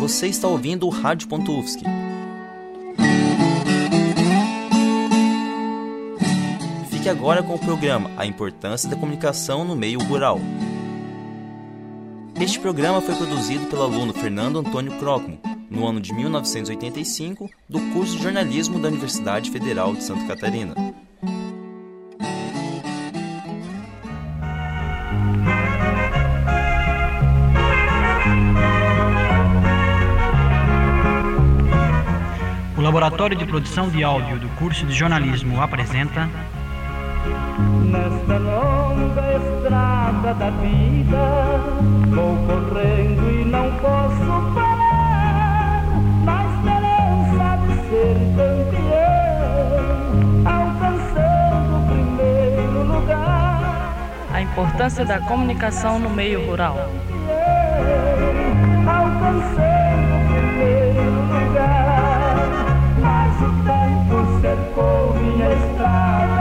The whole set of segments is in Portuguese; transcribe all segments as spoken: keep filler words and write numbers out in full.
Você está ouvindo o Rádio ponto U F S C. Fique agora com o programa A Importância da Comunicação no Meio Rural. Este programa foi produzido pelo aluno Fernando Antônio Crockman, no ano de mil novecentos e oitenta e cinco, do curso de jornalismo da Universidade Federal de Santa Catarina. O Laboratório de Produção de Áudio do curso de jornalismo apresenta... Nesta longa estrada da vida, vou correndo e não posso parar, na esperança de ser campeão, alcançando o primeiro lugar. A importância da comunicação no meio rural. Alcançando o primeiro lugar, mas o tempo cercou minha estrada.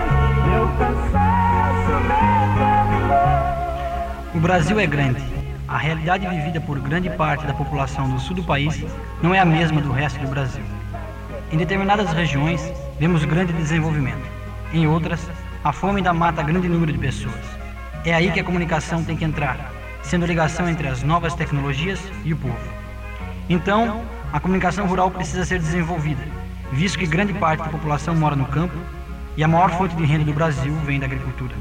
O Brasil é grande. A realidade vivida por grande parte da população do sul do país não é a mesma do resto do Brasil. Em determinadas regiões, vemos grande desenvolvimento. Em outras, a fome ainda mata grande número de pessoas. É aí que a comunicação tem que entrar, sendo a ligação entre as novas tecnologias e o povo. Então, a comunicação rural precisa ser desenvolvida, visto que grande parte da população mora no campo e a maior fonte de renda do Brasil vem da agricultura.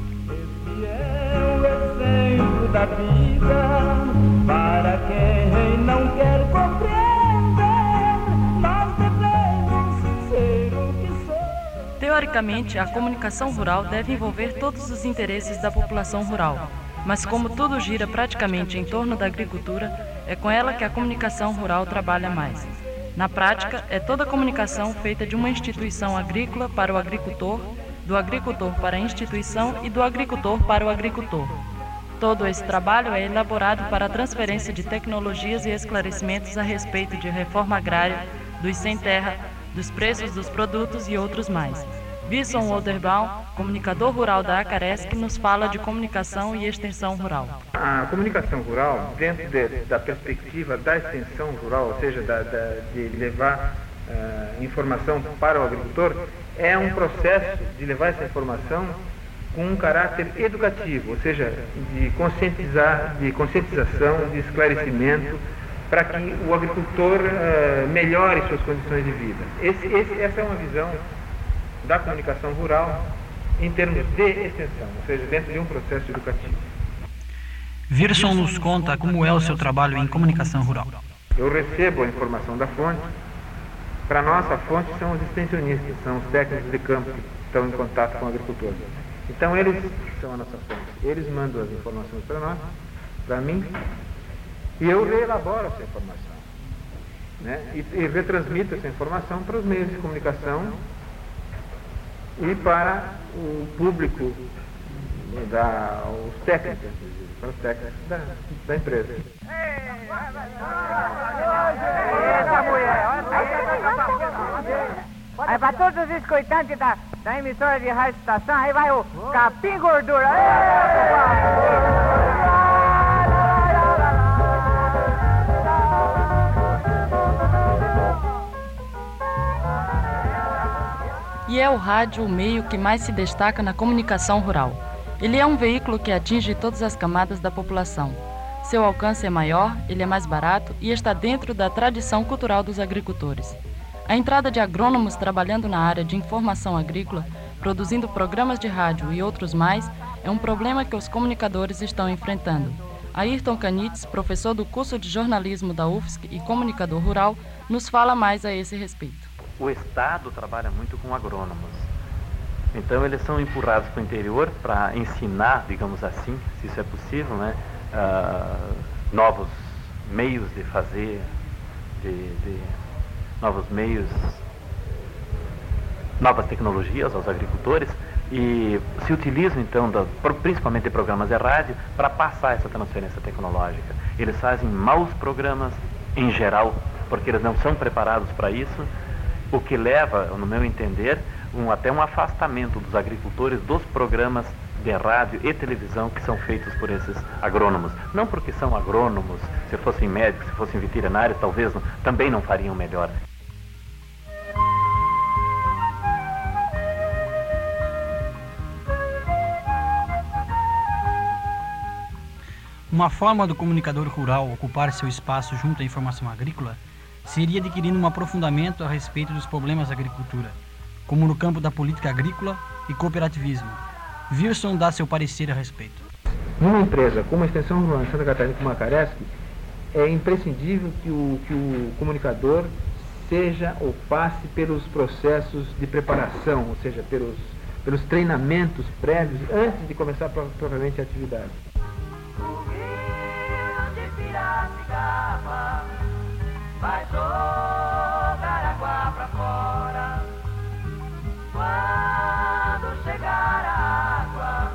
Da vida, para quem não quer compreender, nós devemos ser o que somos. Teoricamente, a comunicação rural deve envolver todos os interesses da população rural, mas como tudo gira praticamente em torno da agricultura, é com ela que a comunicação rural trabalha mais. Na prática, é toda a comunicação feita de uma instituição agrícola para o agricultor, do agricultor para a instituição e do agricultor para o agricultor. Todo esse trabalho é elaborado para a transferência de tecnologias e esclarecimentos a respeito de reforma agrária, dos sem terra, dos preços dos produtos e outros mais. Wilson Oderbaum, comunicador rural da Acaresc, nos fala de comunicação e extensão rural. A comunicação rural, dentro de, da perspectiva da extensão rural, ou seja, da, da, de levar uh, informação para o agricultor, é um processo de levar essa informação com um caráter educativo, ou seja, de conscientizar, de conscientização, de esclarecimento, para que o agricultor uh, melhore suas condições de vida. Esse, esse, essa é uma visão da comunicação rural em termos de extensão, ou seja, dentro de um processo educativo. Wilson nos conta como é o seu trabalho em comunicação rural. Eu recebo a informação da fonte. Para nós, a fonte são os extensionistas, são os técnicos de campo que estão em contato com o agricultor. Então eles são a nossa fonte, eles mandam as informações para nós, para mim, e eu reelaboro essa informação, né? e, e retransmito essa informação para os meios de comunicação e para o público, da, os técnicos, para os técnicos da, da empresa. Aí para todos os escutantes da, da emissora de rádio estação, aí vai o Capim Gordura. E é o rádio o meio que mais se destaca na comunicação rural. Ele é um veículo que atinge todas as camadas da população. Seu alcance é maior, ele é mais barato e está dentro da tradição cultural dos agricultores. A entrada de agrônomos trabalhando na área de informação agrícola, produzindo programas de rádio e outros mais, é um problema que os comunicadores estão enfrentando. Ayrton Canitz, professor do curso de jornalismo da U F S C e comunicador rural, nos fala mais a esse respeito. O Estado trabalha muito com agrônomos. Então eles são empurrados para o interior para ensinar, digamos assim, se isso é possível, né, uh, novos meios de fazer, de... de novos meios, novas tecnologias aos agricultores e se utilizam então, da, principalmente de programas de rádio, para passar essa transferência tecnológica. Eles fazem maus programas em geral, porque eles não são preparados para isso, o que leva, no meu entender, um, até um afastamento dos agricultores dos programas de rádio e televisão que são feitos por esses agrônomos. Não porque são agrônomos, se fossem médicos, se fossem veterinários, talvez não, também não fariam melhor. Uma forma do comunicador rural ocupar seu espaço junto à informação agrícola seria adquirindo um aprofundamento a respeito dos problemas da agricultura, como no campo da política agrícola e cooperativismo. Wilson dá seu parecer a respeito. Numa empresa como a Extensão Rural em Santa Catarina, como a Caresc, é imprescindível que o, que o comunicador seja ou passe pelos processos de preparação, ou seja, pelos, pelos treinamentos prévios antes de começar propriamente a atividade. Vai jogar água pra fora. Quando chegar a água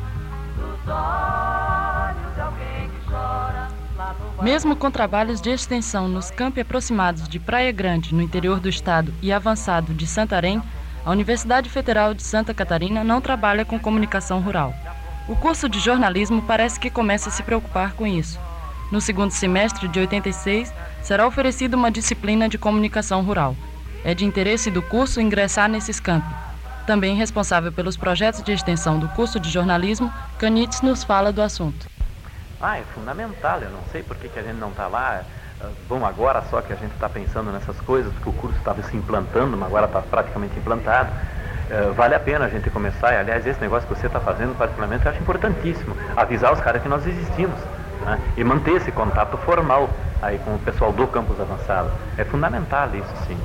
dos olhos de alguém que chora. Mesmo com trabalhos de extensão nos campi aproximados de Praia Grande, no interior do estado, e avançado de Santarém, a Universidade Federal de Santa Catarina não trabalha com comunicação rural. O curso de jornalismo parece que começa a se preocupar com isso. No segundo semestre de oitenta e seis, será oferecida uma disciplina de comunicação rural. É de interesse do curso ingressar nesses campi. Também responsável pelos projetos de extensão do curso de jornalismo, Canitz nos fala do assunto. Ah, é fundamental, eu não sei por que, que a gente não está lá. Bom, agora só que a gente está pensando nessas coisas, porque o curso estava se implantando, mas agora está praticamente implantado. Uh, vale a pena a gente começar, e aliás, esse negócio que você está fazendo, particularmente, eu acho importantíssimo, avisar os caras que nós existimos, né? E manter esse contato formal aí com o pessoal do campus avançado. É fundamental isso, sim.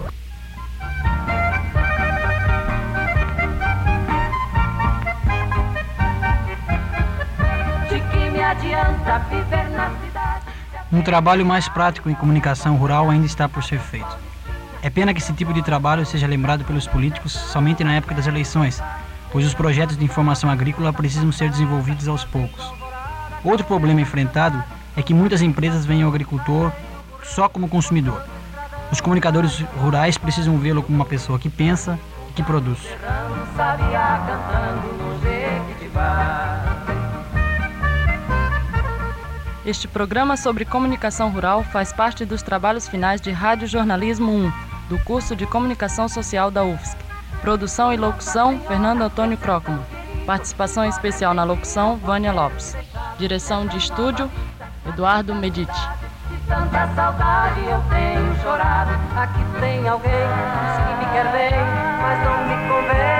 De que me adianta viver na cidade? Um trabalho mais prático em comunicação rural ainda está por ser feito. É pena que esse tipo de trabalho seja lembrado pelos políticos somente na época das eleições, pois os projetos de informação agrícola precisam ser desenvolvidos aos poucos. Outro problema enfrentado é que muitas empresas veem o agricultor só como consumidor. Os comunicadores rurais precisam vê-lo como uma pessoa que pensa e que produz. Este programa sobre comunicação rural faz parte dos trabalhos finais de Rádio Jornalismo um, do curso de Comunicação Social da U F S C. Produção e locução, Fernando Antônio Crockman. Participação especial na locução, Vânia Lopes. Direção de estúdio, Eduardo Medici. Tanta saudade eu tenho chorado. Aqui tem alguém que me quer bem, mas não me convém.